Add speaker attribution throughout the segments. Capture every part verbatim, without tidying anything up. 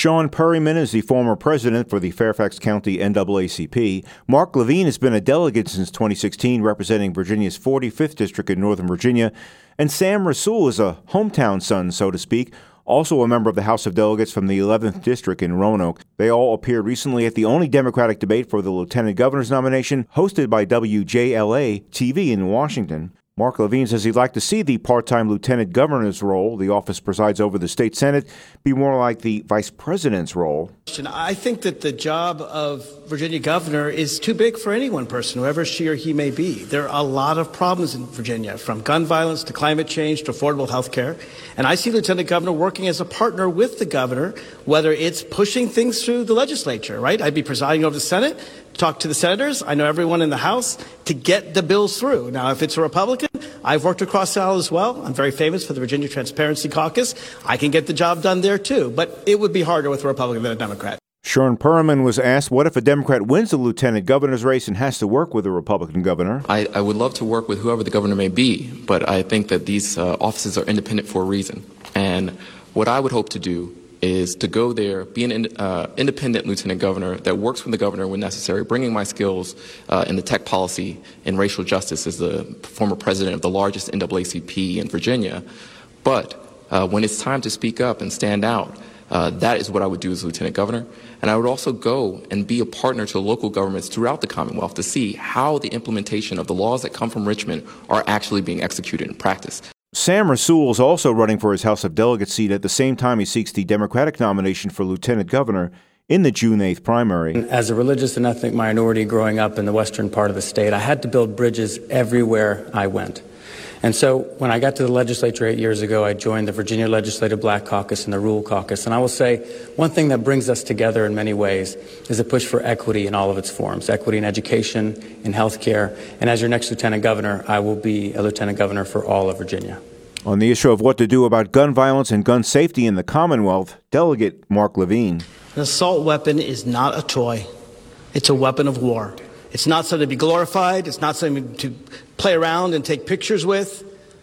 Speaker 1: Sean Perryman is the former president for the Fairfax County N double A C P. Mark Levine has been a delegate since twenty sixteen, representing Virginia's forty-fifth District in Northern Virginia. And Sam Rasool is a hometown son, so to speak, also a member of the House of Delegates from the eleventh District in Roanoke. They all appeared recently at the only Democratic debate for the lieutenant governor's nomination, hosted by W J L A T V in Washington. Mark Levine says he'd like to see the part-time lieutenant governor's role, the office presides over the state Senate, be more like the vice president's role.
Speaker 2: I think that the job of Virginia governor is too big for any one person, whoever she or he may be. There are a lot of problems in Virginia, from gun violence to climate change to affordable health care. And I see lieutenant governor working as a partner with the governor, whether it's pushing things through the legislature, right? I'd be presiding over the Senate, talk to the senators, I know everyone in the House, to get the bills through. Now, if it's a Republican, I've worked across the aisle as well. I'm very famous for the Virginia Transparency Caucus. I can get the job done there, too. But it would be harder with a Republican than a Democrat.
Speaker 1: Sean Perryman was asked, what if a Democrat wins the lieutenant governor's race and has to work with a Republican governor?
Speaker 3: I, I would love to work with whoever the governor may be, but I think that these uh, offices are independent for a reason. And what I would hope to do is to go there, be an in, uh, independent lieutenant governor that works with the governor when necessary, bringing my skills uh, in the tech policy and racial justice as the former president of the largest N double A C P in Virginia. But uh, when it's time to speak up and stand out, uh, that is what I would do as lieutenant governor. And I would also go and be a partner to local governments throughout the Commonwealth to see how the implementation of the laws that come from Richmond are actually being executed in practice.
Speaker 1: Sam Rasool is also running for his House of Delegates seat at the same time he seeks the Democratic nomination for lieutenant governor in the June eighth primary.
Speaker 4: As a religious and ethnic minority growing up in the western part of the state, I had to build bridges everywhere I went. And so when I got to the legislature eight years ago, I joined the Virginia Legislative Black Caucus and the Rural Caucus. And I will say one thing that brings us together in many ways is a push for equity in all of its forms, equity in education, in health care. And as your next lieutenant governor, I will be a lieutenant governor for all of Virginia.
Speaker 1: On the issue of what to do about gun violence and gun safety in the Commonwealth, Delegate Mark Levine.
Speaker 2: An assault weapon is not a toy. It's a weapon of war. It's not something to be glorified. It's not something to play around and take pictures with.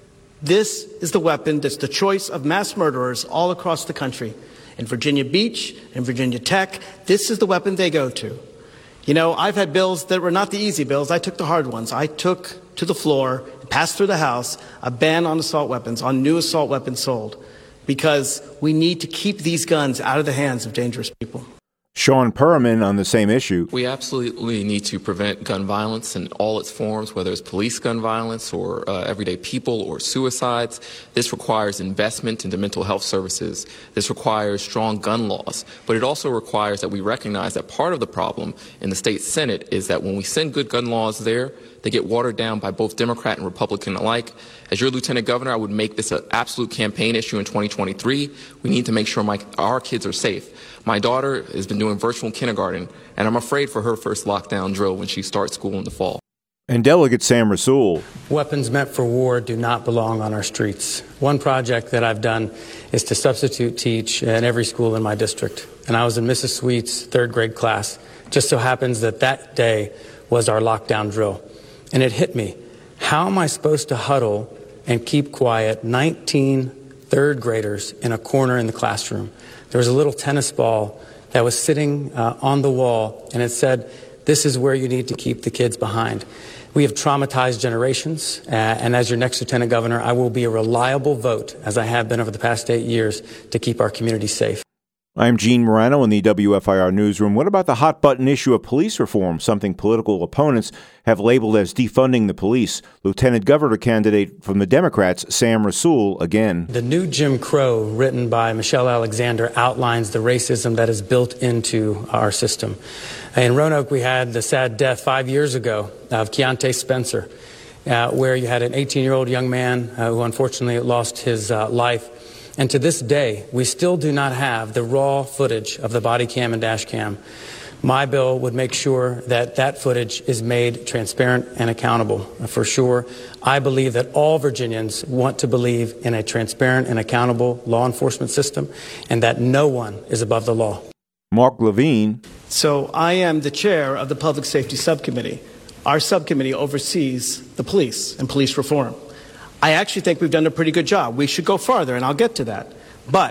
Speaker 2: This is the weapon that's the choice of mass murderers all across the country. In Virginia Beach, in Virginia Tech, this is the weapon they go to. You know, I've had bills that were not the easy bills. I took the hard ones. I took to the floor, passed through the House, a ban on assault weapons, on new assault weapons sold, because we need to keep these guns out of the hands of dangerous people.
Speaker 1: Sean Perryman on the same issue.
Speaker 3: We absolutely need to prevent gun violence in all its forms, whether it's police gun violence or uh, everyday people or suicides. This requires investment into mental health services. This requires strong gun laws. But it also requires that we recognize that part of the problem in the state Senate is that when we send good gun laws there, they get watered down by both Democrat and Republican alike. As your lieutenant governor, I would make this an absolute campaign issue in twenty twenty-three. We need to make sure my, our kids are safe. My daughter has been doing virtual kindergarten, and I'm afraid for her first lockdown drill when she starts school in the fall.
Speaker 1: And Delegate Sam Rasool.
Speaker 4: Weapons meant for war do not belong on our streets. One project that I've done is to substitute teach in every school in my district. And I was in Missus Sweet's third grade class. Just so happens that that day was our lockdown drill. And it hit me. How am I supposed to huddle and keep quiet nineteen third graders in a corner in the classroom? There was a little tennis ball that was sitting uh, on the wall, and it said, "This is where you need to keep the kids behind." We have traumatized generations, uh, and as your next lieutenant governor, I will be a reliable vote, as I have been over the past eight years, to keep our community safe.
Speaker 1: I'm Gene Morano in the W F I R newsroom. What about the hot-button issue of police reform, something political opponents have labeled as defunding the police? Lieutenant Governor candidate from the Democrats, Sam Rasool, again.
Speaker 4: The new Jim Crow, written by Michelle Alexander, outlines the racism that is built into our system. In Roanoke, we had the sad death five years ago of Keontae Spencer, uh, where you had an eighteen-year-old young man uh, who unfortunately lost his uh, life. And to this day, we still do not have the raw footage of the body cam and dash cam. My bill would make sure that that footage is made transparent and accountable. For sure, I believe that all Virginians want to believe in a transparent and accountable law enforcement system, and that no one is above the law.
Speaker 1: Mark Levine.
Speaker 2: So I am the chair of the Public Safety Subcommittee. Our subcommittee oversees the police and police reform. I actually think we've done a pretty good job. We should go farther, and I'll get to that. But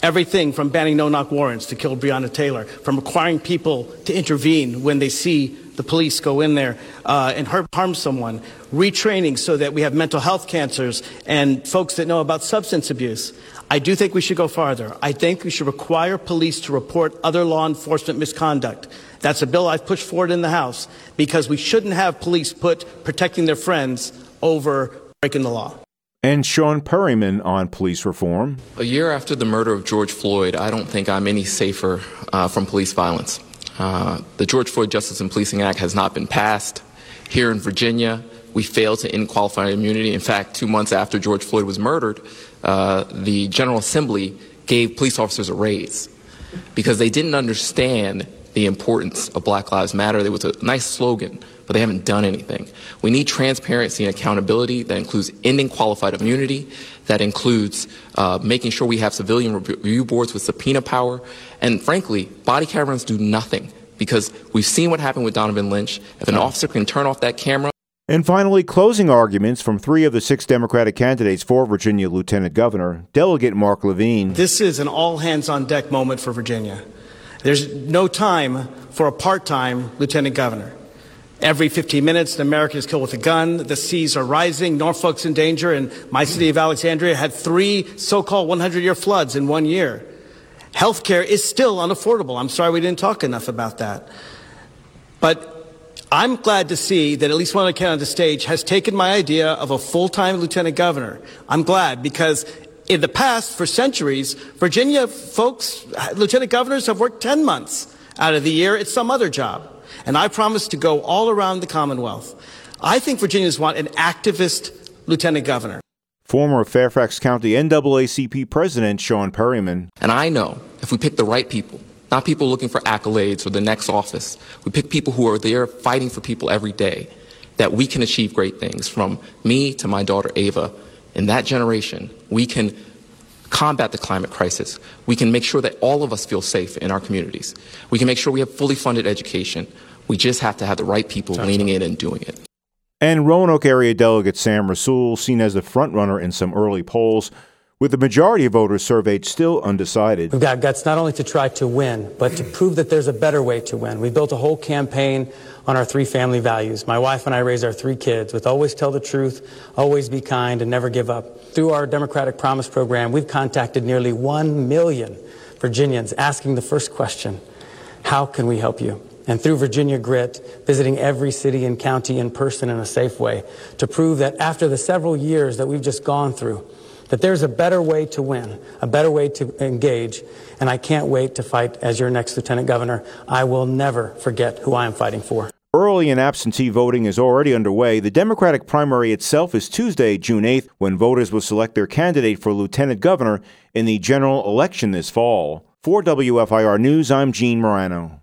Speaker 2: Everything from banning no-knock warrants to kill Breonna Taylor, from requiring people to intervene when they see the police go in there uh, and hurt, harm someone, retraining so that we have mental health cancers and folks that know about substance abuse. I do think we should go farther. I think we should require police to report other law enforcement misconduct. That's a bill I've pushed forward in the House because we shouldn't have police put protecting their friends over breaking the law.
Speaker 1: And Sean Perryman on police reform.
Speaker 3: A year after the murder of George Floyd, I don't think I'm any safer uh, from police violence. Uh, the George Floyd Justice and Policing Act has not been passed. Here in Virginia, we failed to end qualified immunity. In fact, two months after George Floyd was murdered, uh, the General Assembly gave police officers a raise because they didn't understand the importance of Black Lives Matter. It was a nice slogan, but they haven't done anything. We need transparency and accountability that includes ending qualified immunity, that includes uh, making sure we have civilian review boards with subpoena power, and frankly, body cameras do nothing because we've seen what happened with Donovan Lynch. If an officer can turn off that camera.
Speaker 1: And finally, closing arguments from three of the six Democratic candidates for Virginia Lieutenant Governor. Delegate Mark Levine.
Speaker 2: This is an all-hands-on-deck moment for Virginia. There's no time for a part-time lieutenant governor. Every fifteen minutes, an American is killed with a gun. The seas are rising. Norfolk's in danger. And my city of Alexandria had three so-called hundred-year floods in one year. Healthcare is still unaffordable. I'm sorry we didn't talk enough about that. But I'm glad to see that at least one of the candidates on the stage has taken my idea of a full-time lieutenant governor. I'm glad because in the past, for centuries, Virginia folks, lieutenant governors have worked ten months out of the year at some other job. And I promise to go all around the Commonwealth. I think Virginians want an activist lieutenant governor.
Speaker 1: Former Fairfax County N double A C P President Sean Perryman.
Speaker 3: And I know if we pick the right people, not people looking for accolades or the next office, we pick people who are there fighting for people every day, that we can achieve great things. From me to my daughter Ava, in that generation, we can combat the climate crisis. We can make sure that all of us feel safe in our communities. We can make sure we have fully funded education. We just have to have the right people That's leaning right. in and doing it.
Speaker 1: And Roanoke area delegate Sam Rasool, seen as the frontrunner in some early polls, with the majority of voters surveyed still undecided.
Speaker 4: We've got guts not only to try to win, but to prove that there's a better way to win. We built a whole campaign on our three family values. My wife and I raised our three kids with always tell the truth, always be kind, and never give up. Through our Democratic Promise program, we've contacted nearly one million Virginians asking the first question, how can we help you? And through Virginia Grit, visiting every city and county in person in a safe way to prove that after the several years that we've just gone through, that there's a better way to win, a better way to engage, and I can't wait to fight as your next Lieutenant Governor. I will never forget who I am fighting for.
Speaker 1: Early and absentee voting is already underway. The Democratic primary itself is Tuesday, June eighth, when voters will select their candidate for Lieutenant Governor in the general election this fall. For W F I R News, I'm Gene Morano.